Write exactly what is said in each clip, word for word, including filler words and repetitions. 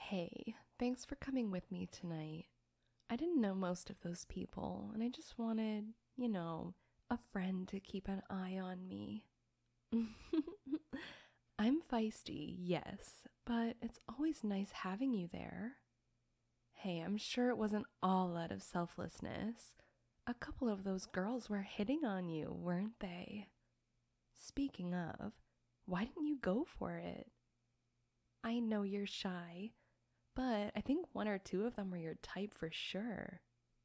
Hey, thanks for coming with me tonight. I didn't know most of those people, and I just wanted, you know, a friend to keep an eye on me. I'm feisty, yes, but it's always nice having you there. Hey, I'm sure it wasn't all out of selflessness. A couple of those girls were hitting on you, weren't they? Speaking of, why didn't you go for it? I know you're shy, but I think one or two of them were your type for sure.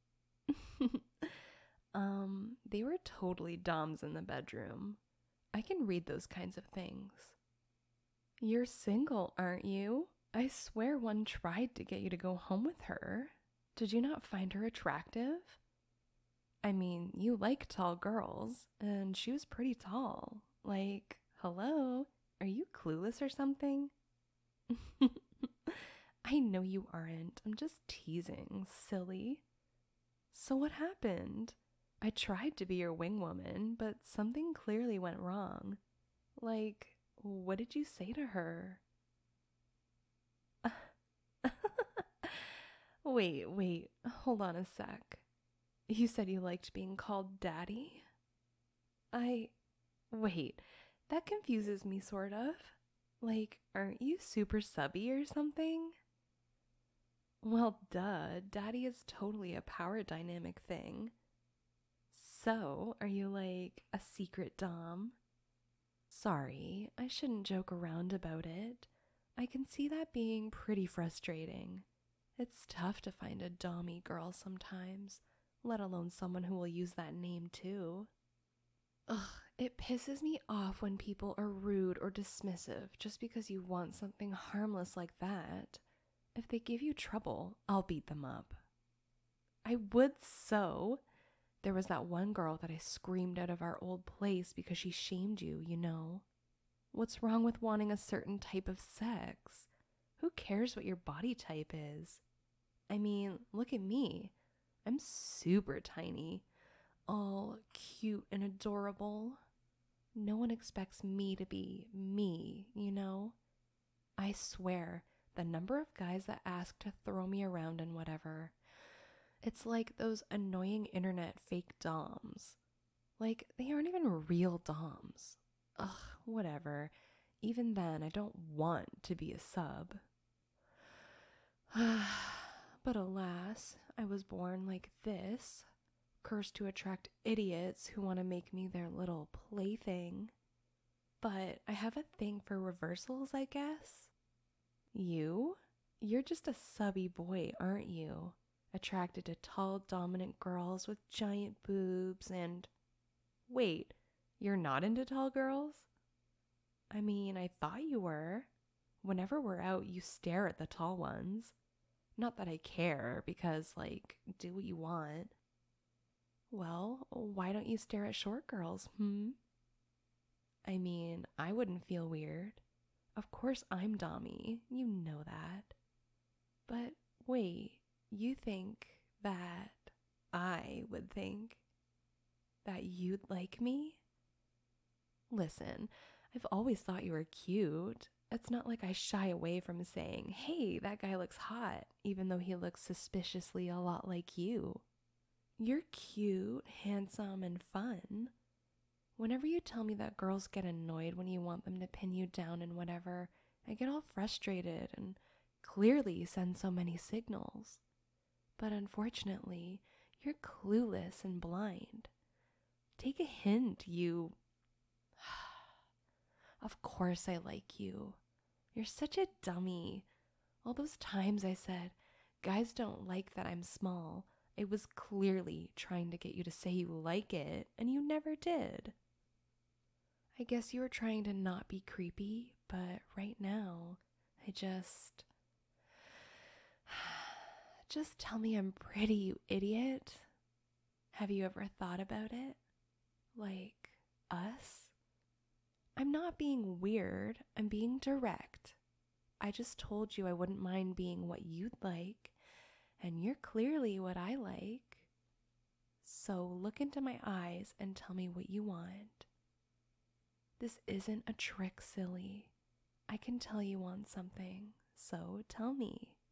um, they were totally doms in the bedroom. I can read those kinds of things. You're single, aren't you? I swear one tried to get you to go home with her. Did you not find her attractive? I mean, you like tall girls, and she was pretty tall. Like, hello? Are you clueless or something? I know you aren't. I'm just teasing, silly. So what happened? I tried to be your wing woman, but something clearly went wrong. Like, what did you say to her? Wait, wait, hold on a sec. You said you liked being called daddy? I. Wait, that confuses me sort of. Like, aren't you super subby or something? Well, duh, daddy is totally a power dynamic thing. So, are you like a secret dom? Sorry, I shouldn't joke around about it. I can see that being pretty frustrating. It's tough to find a dommy girl sometimes, let alone someone who will use that name too. Ugh, it pisses me off when people are rude or dismissive just because you want something harmless like that. If they give you trouble, I'll beat them up. I would so. There was that one girl that I screamed out of our old place because she shamed you, you know. What's wrong with wanting a certain type of sex? Who cares what your body type is? I mean, look at me. I'm super tiny, all cute and adorable. No one expects me to be me, you know? I swear, the number of guys that ask to throw me around and whatever, it's like those annoying internet fake doms. Like, they aren't even real doms. Ugh, whatever. Even then, I don't want to be a sub. But alas, I was born like this, cursed to attract idiots who want to make me their little plaything. But I have a thing for reversals, I guess. You? You're just a subby boy, aren't you? Attracted to tall, dominant girls with giant boobs and... Wait, you're not into tall girls? I mean, I thought you were. Whenever we're out, you stare at the tall ones. Not that I care, because, like, do what you want. Well, why don't you stare at short girls, hmm? I mean, I wouldn't feel weird. Of course I'm Dommy, you know that. But wait, you think that I would think that you'd like me? Listen, I've always thought you were cute. It's not like I shy away from saying, hey, that guy looks hot, even though he looks suspiciously a lot like you. You're cute, handsome, and fun. Whenever you tell me that girls get annoyed when you want them to pin you down and whatever, I get all frustrated and clearly send so many signals. But unfortunately, you're clueless and blind. Take a hint, you... Of course I like you. You're such a dummy. All those times I said, guys don't like that I'm small, it was clearly trying to get you to say you like it, and you never did. I guess you were trying to not be creepy, but right now, I just... Just tell me I'm pretty, you idiot. Have you ever thought about it? Like, us? I'm not being weird, I'm being direct. I just told you I wouldn't mind being what you'd like, and you're clearly what I like. So look into my eyes and tell me what you want. This isn't a trick, silly. I can tell you want something, so tell me.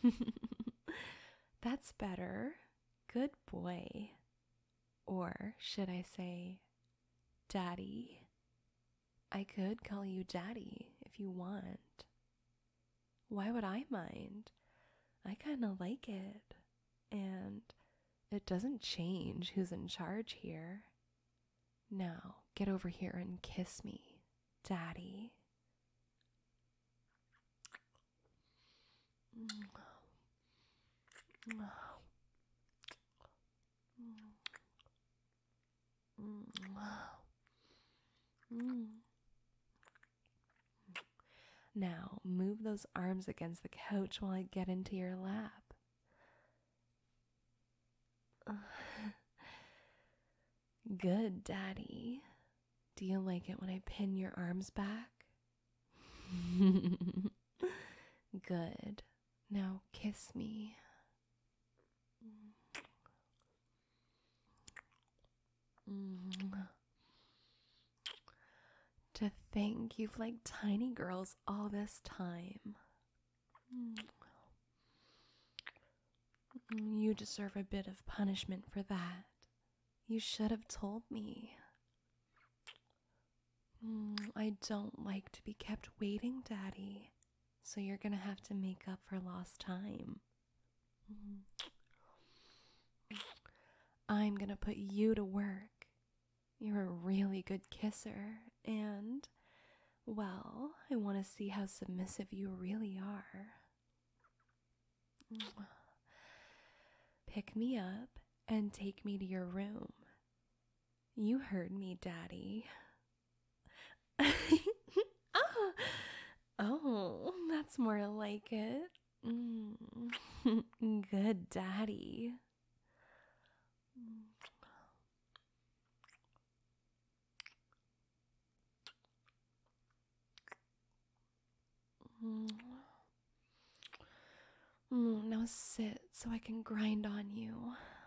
That's better. Good boy. Or should I say, Daddy? I could call you Daddy if you want. Why would I mind? I kind of like it. And it doesn't change who's in charge here. Now, get over here and kiss me, Daddy. Now, move those arms against the couch while I get into your lap. Good, Daddy. Do you like it when I pin your arms back? Good. Now kiss me. To think you've liked tiny girls all this time. You deserve a bit of punishment for that. You should have told me. I don't like to be kept waiting, Daddy. So you're gonna have to make up for lost time. I'm gonna put you to work. You're a really good kisser, and, well, I want to see how submissive you really are. Pick me up and take me to your room. You heard me, Daddy. oh, oh, that's more like it. Mm. Good, Daddy. Mm, now sit so I can grind on you.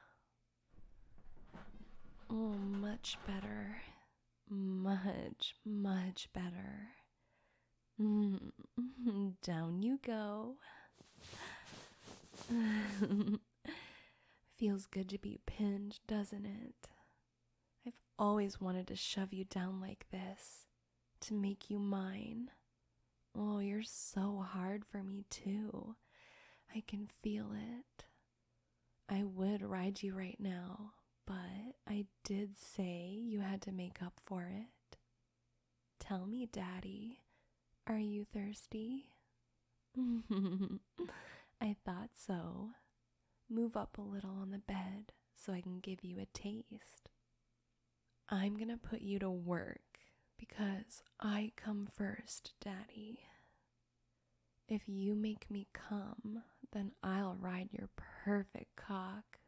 Oh, much better. Much, much better. Mm, down you go. Feels good to be pinned, doesn't it? I've always wanted to shove you down like this, to make you mine. Oh, you're so hard for me too. I can feel it. I would ride you right now, but I did say you had to make up for it. Tell me, Daddy, are you thirsty? I thought so. Move up a little on the bed so I can give you a taste. I'm gonna put you to work because I come first, Daddy. If you make me come, then I'll ride your perfect cock.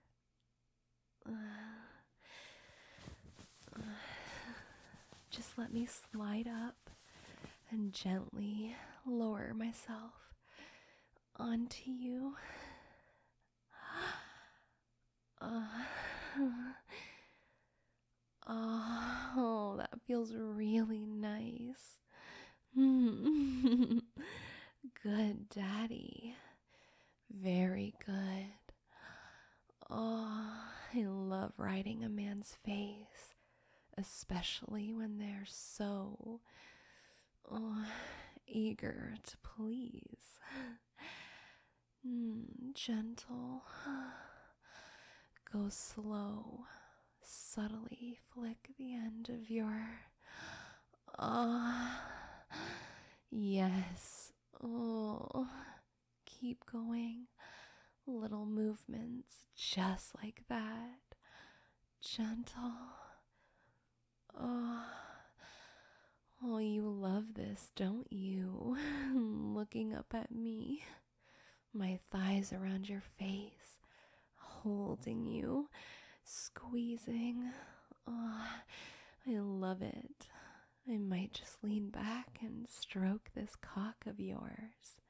Just let me slide up and gently lower myself onto you. Uh, oh, that feels really nice. Good, Daddy. Very good. Oh, I love riding a man's face, especially when they're so oh, eager to please. Mm, gentle. Go slow. Subtly flick the end of your... Ah, uh, yes. Oh, keep going. Little movements just like that. Gentle. Oh, oh, you love this, don't you? Looking up at me. My thighs around your face. Holding you. Squeezing. Oh, I love it. I might just lean back and stroke this cock of yours.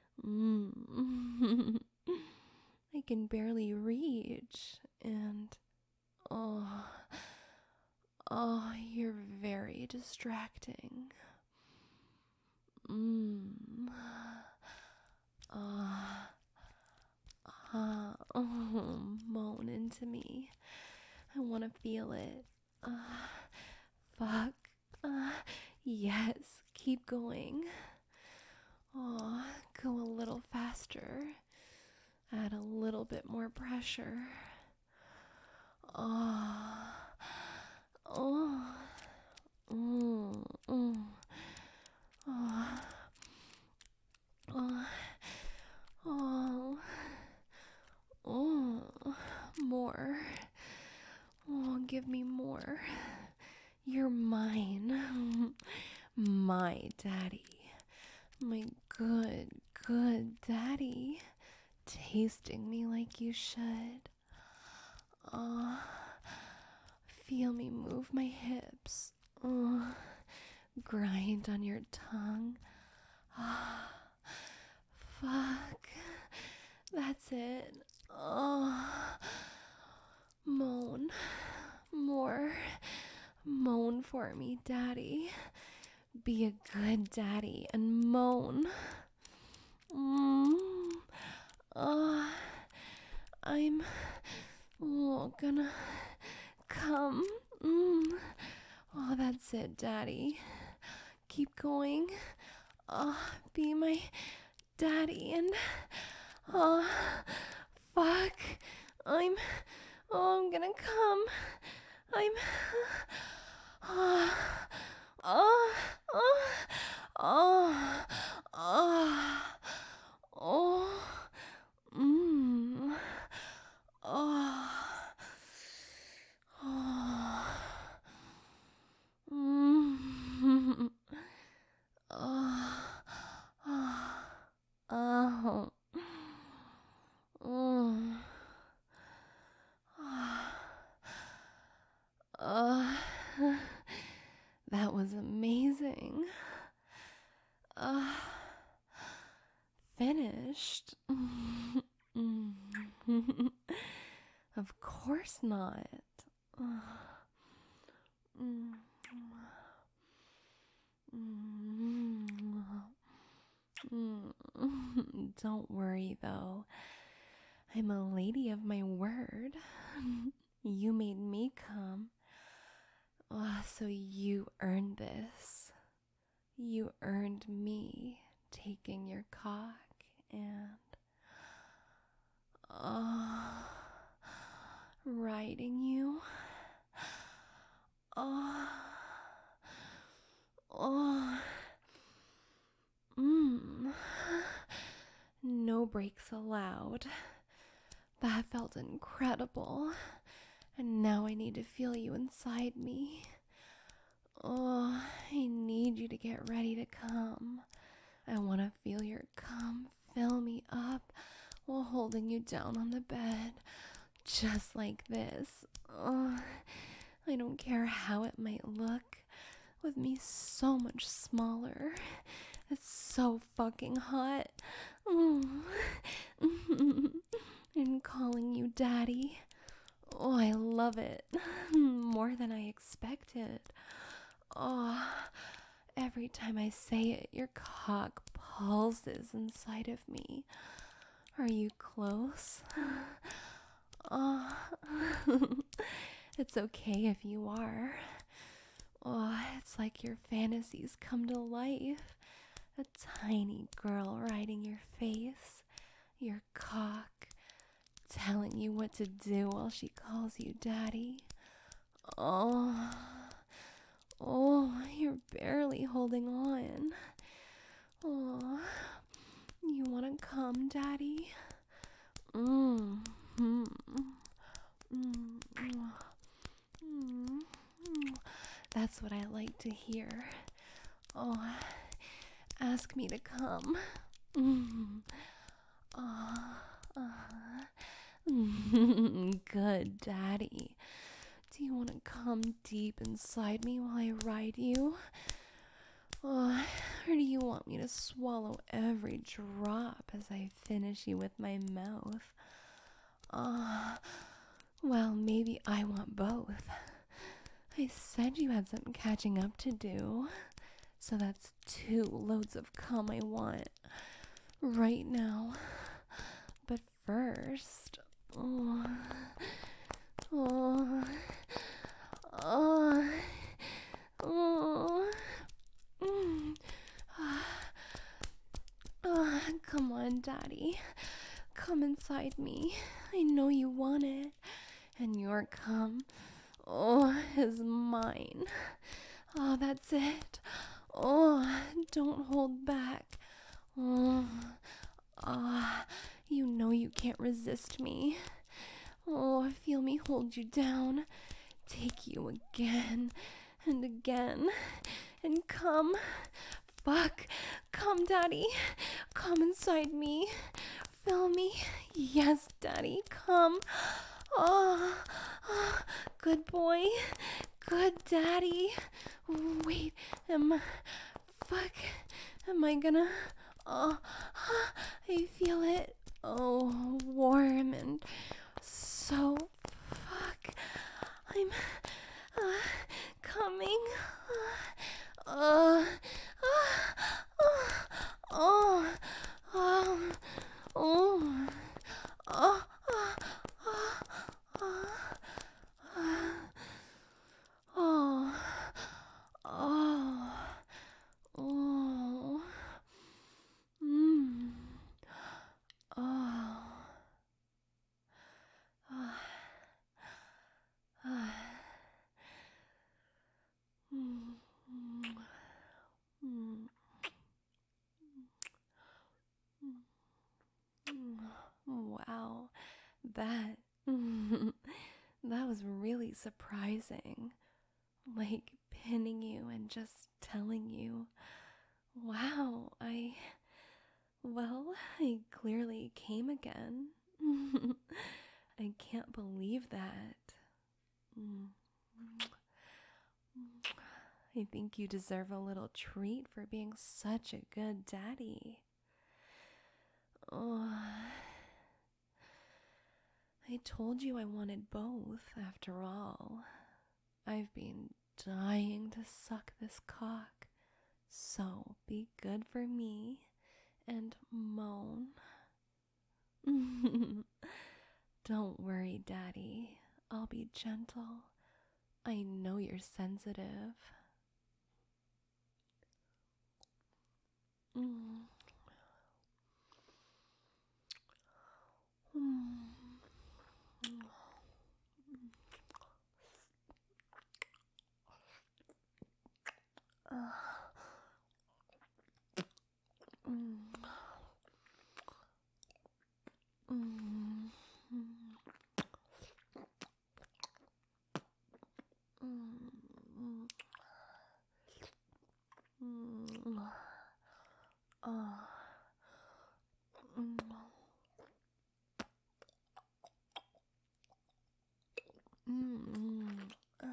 Mm. I can barely reach, and oh, oh, you're very distracting. Mm. Ah, want to feel it. Uh, fuck. Uh, yes, keep going. Aw, go a little faster. Add a little bit more pressure. Aw. Oh. Mm, mm. Oh. Oh. Oh. Oh. More. Oh, give me more. You're mine. My daddy. My good, good daddy. Tasting me like you should. Oh, feel me move my hips. Oh, grind on your tongue. Oh, fuck. That's it. Oh, moan. More. Moan for me, daddy. Be a good daddy and moan. Mm. Oh, I'm oh, gonna come. Mm. Oh, that's it, daddy. Keep going. Oh, be my daddy and oh, fuck. I'm oh, I'm gonna come. I'm oh, oh, oh, oh, oh, oh, mm, oh, oh, mm, oh, oh, oh, oh, that was amazing. Uh, finished? Of course not. Don't worry though. I'm a lady of my word. You made me come. Oh, so you earned this. You earned me taking your cock and oh, riding you. Oh, oh, mmm. No breaks allowed. That felt incredible. And now I need to feel you inside me. Oh, I need you to get ready to come. I want to feel your cum fill me up while holding you down on the bed. Just like this. Oh, I don't care how it might look. With me so much smaller. It's so fucking hot. Mm. And calling you daddy. Oh, I love it. More than I expected. Oh, every time I say it, your cock pulses inside of me. Are you close? Oh, it's okay if you are. Oh, it's like your fantasies come to life. A tiny girl riding your face, your cock, telling you what to do while she calls you daddy. Oh, oh, you're barely holding on. Oh, you wanna come, daddy? Mm, mm, mm, mm, mm. That's what I like to hear. Oh, ask me to come. Mm. Oh, uh. Good daddy. Do you want to come deep inside me while I ride you? Oh, or do you want me to swallow every drop as I finish you with my mouth? Ah, uh, well, maybe I want both. I said you had some catching up to do. So that's two loads of cum I want right now. But first, oh, oh, Come on, Daddy. Come inside me. I know you want it. And your cum, oh, is mine. Oh, that's it. Oh, don't hold back. Oh, ah, you know you can't resist me. Oh, feel me hold you down. Take you again and again. And come. Fuck. Come, Daddy. Come inside me. Feel me. Yes, Daddy. Come. Oh, oh, good boy. Good Daddy. Wait, am fuck, am I gonna, oh, I feel it, oh, warm and so, fuck, I'm, uh, coming, uh, uh, uh, oh, oh, oh, oh, oh, oh, oh, oh, oh, mm, oh, ah, ah, mm, mm, mm, mm. Wow, that that was really surprising. Like pinning you and just telling you, wow, I, well, I clearly came again. I can't believe that. Mm. I think you deserve a little treat for being such a good daddy. Oh, I told you I wanted both, after all. I've been dying to suck this cock, so be good for me and moan. Don't worry, Daddy. I'll be gentle. I know you're sensitive. Mm. Mm. Uh. Mm. Mm. Mm. Mm. Uh. Mm. Mm. Uh.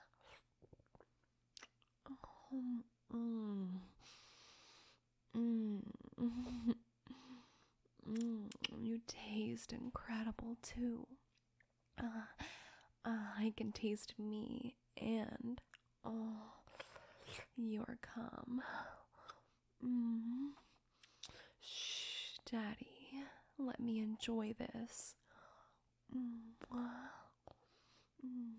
Mm. Mm. Mm. Mm. You taste incredible too. Uh, uh, I can taste me and oh, your cum. Mm. Shh, Daddy, let me enjoy this. Mm. Mm.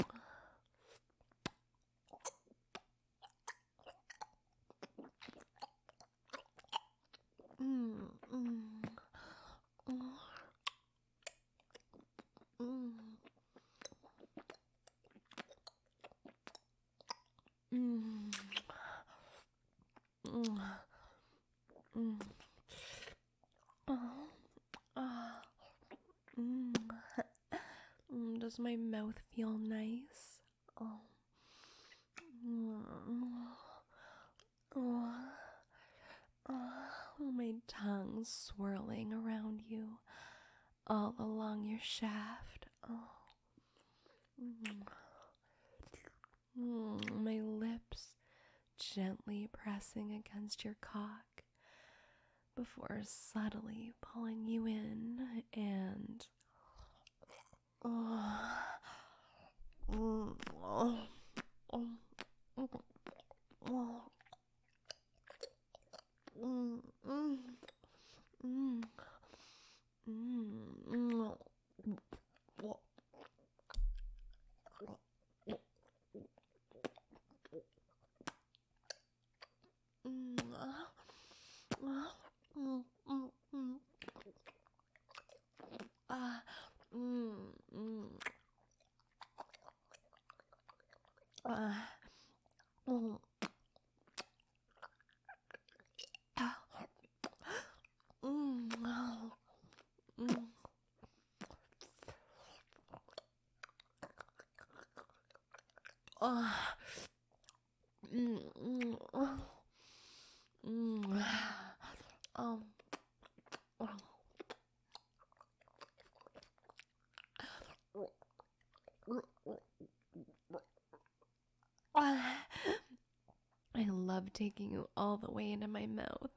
Mm. Mm. Oh. Mm. Mm. Mm. Mm. Oh. Ah. Mm. Mm. Does my mouth feel nice? Oh. Mm. Oh. Oh. My tongue swirling around you, all along your shaft. Oh. Mm. Mm. My lips gently pressing against your cock before subtly pulling you in and oh, mm, oh, oh, oh, oh, mm, mm, mm, mm, mm, mm, mm, mm, Oh. Mm. Mm. Oh. Mm. Mm. Mm. Um. I love taking you all the way into my mouth.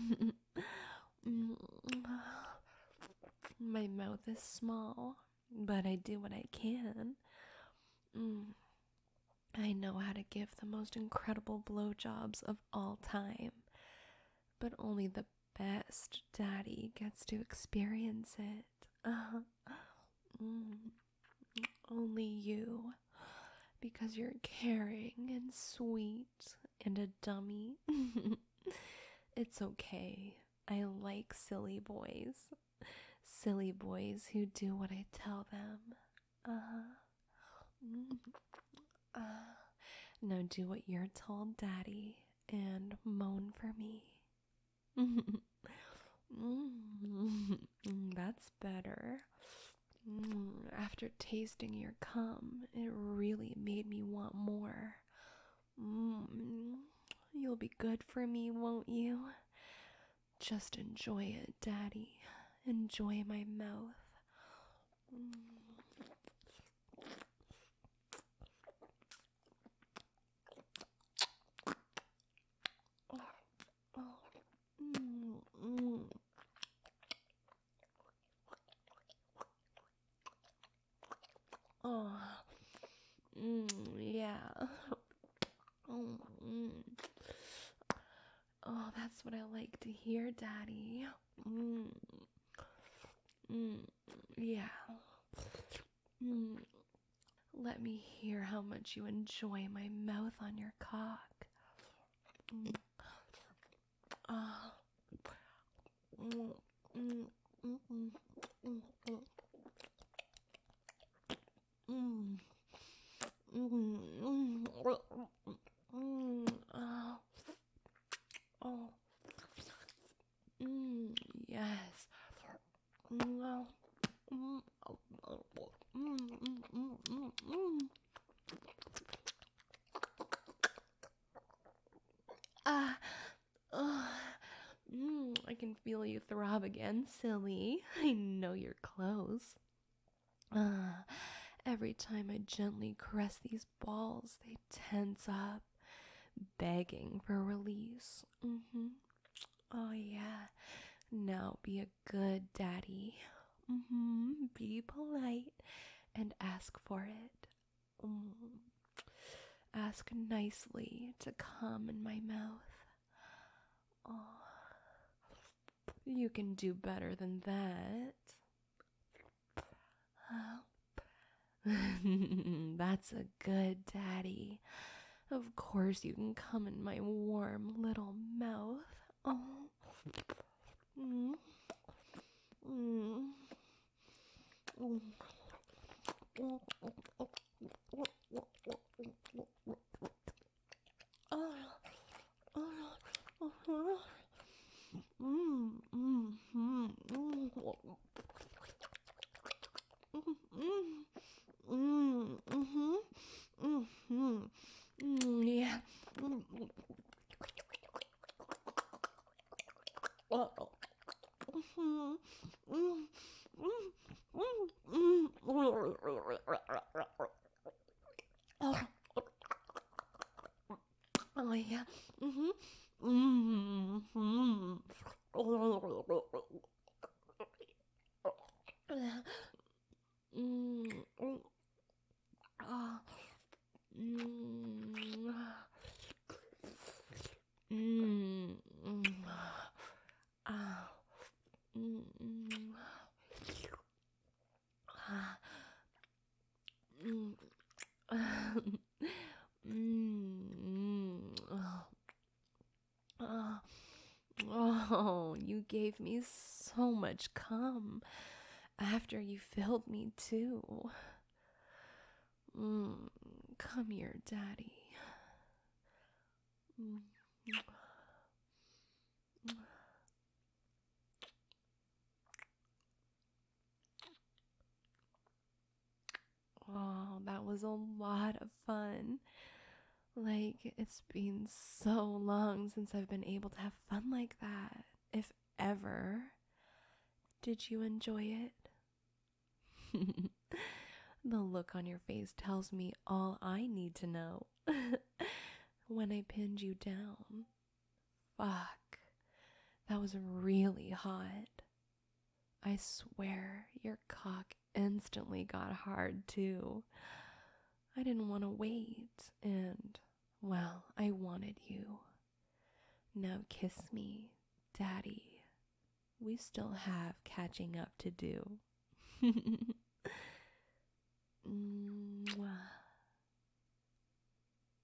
My mouth is small, but I do what I can. Mm. I know how to give the most incredible blowjobs of all time, but only the best daddy gets to experience it. Uh, mm. Only you, because you're caring and sweet and a dummy. It's okay. I like silly boys. Silly boys who do what I tell them. Uh-huh. Mm. Uh, now do what you're told, Daddy, and moan for me. Mm, that's better. Mm, after tasting your cum, it really made me want more. Mm, you'll be good for me, won't you? Just enjoy it, Daddy. Enjoy my mouth. Mm. Oh, oh, mm, mm. Oh, mm, yeah. Oh, mm. Oh, that's what I like to hear, Daddy. Mm, mm, yeah. Mm. Let me hear how much you enjoy my mouth on your cock. Mm. Ah. Mm, mm, mm, mm, mm, mm. Mm. Mm, mm, mm, oh, oh, mm, yes. Mm, oh, mm, oh, oh, oh, mm, mm, mm, mm, mm. Ah, oh, mm, I can feel you throb again, silly. I know you're close. Ah, every time I gently caress these balls, they tense up, begging for release. Mm-hmm. Oh, yeah. Now be a good daddy. Mm-hmm. Be polite and ask for it. Mm. Ask nicely to come in my mouth. Oh, you can do better than that. That's a good daddy. Of course you can come in my warm little mouth. Oh. Mm. Mm. Mm. Mm. Oh. Oh. Mm. Mm. Mm. Mm. Mm. Mm. Mhm. Mhm. Mm. Yeah. Mm. Oh. Mhm. Mm. Mm. Mm. Mm. Oh. Oh yeah. Mhm. Mhm. Mm. Mm. Ah. Mm. Mm. Mm. Ah. Mm. Mm. Ah. Mm. Mm. Oh. Oh. Oh, you gave me so much cum after you filled me too. Mm. Come here, Daddy. Oh, that was a lot of fun. Like, it's been so long since I've been able to have fun like that, if ever. Did you enjoy it? The look on your face tells me all I need to know. When I pinned you down. Fuck. That was really hot. I swear your cock instantly got hard too. I didn't want to wait, and, well, I wanted you. Now kiss me, Daddy. We still have catching up to do. mm.